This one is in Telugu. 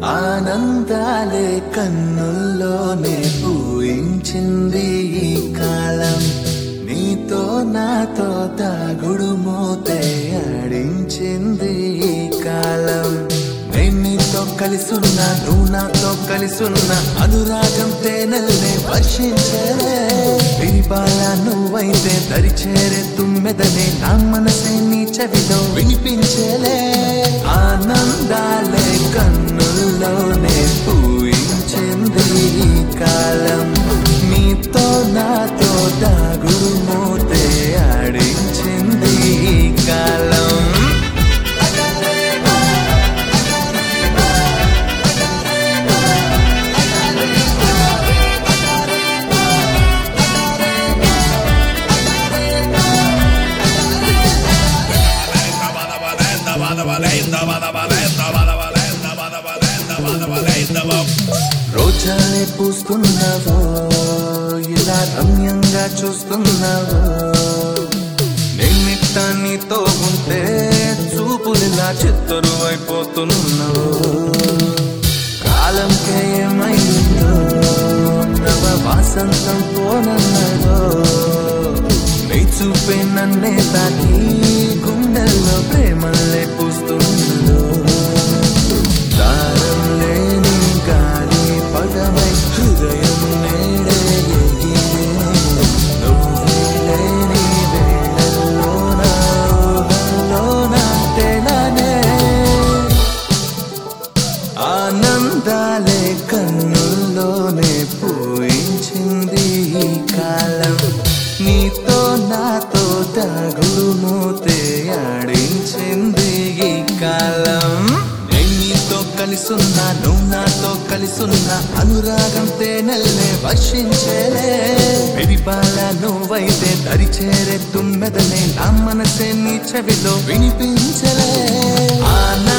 ఆనందాలే కన్నుల్లోనే పూయించింది ఈ కాలం నీతో నాతో తాగుడు మోతే ఆడించింది ఈ కాలం నేను నీతో కలిసున్నా నువ్వు నాతో కలిసున్నా అనురాగం తేనెల్నే వర్షించలే విరిపాల నువ్వైతే దరిచేరే తుమ్మెదనే నా మనసే నీ చెవిలో వినిపించలే ఆనందాలే కన్నుల్లోనే పూయించింది ఈ కాలం నీతో నాతో దాగుడు మోతే ఆడించింది ఈ కాలం రోజాలే పూస్తున్నావో ఇలా రమ్యంగా చూస్తున్నావో నిన్నిట్ట నీతో ఉంటే చూపులిలా చిత్తరు అయిపోతున్నావు కాలంకే ఏమైందో నవ వాసంతం పోనన్నదో నీ చూపే నన్నే తాకి గుండెల్లో ప్రేమలే పూస్తున్నదో దారం లేని గాలి పదమై హృదయం నేడే ఎగిరే నువ్వే లేని వేళల్లోన ఊహల్లోన తేలానే ఆనందాలే కన్నుల్లోనే పూయించింది ఈ కాలం నీతో నాతో దాగుడు మోతే ఆడించింది ఈ కాలం నీతో కలిసున్నా నువ్వు నాతో కలిసున్నా అనురాగం తేనెల్నే వర్షించలే విరిపాల నువ్వైతే దరిచేరే తుమ్మెదనే నా మనసే నీ చెవిలో వినిపించలే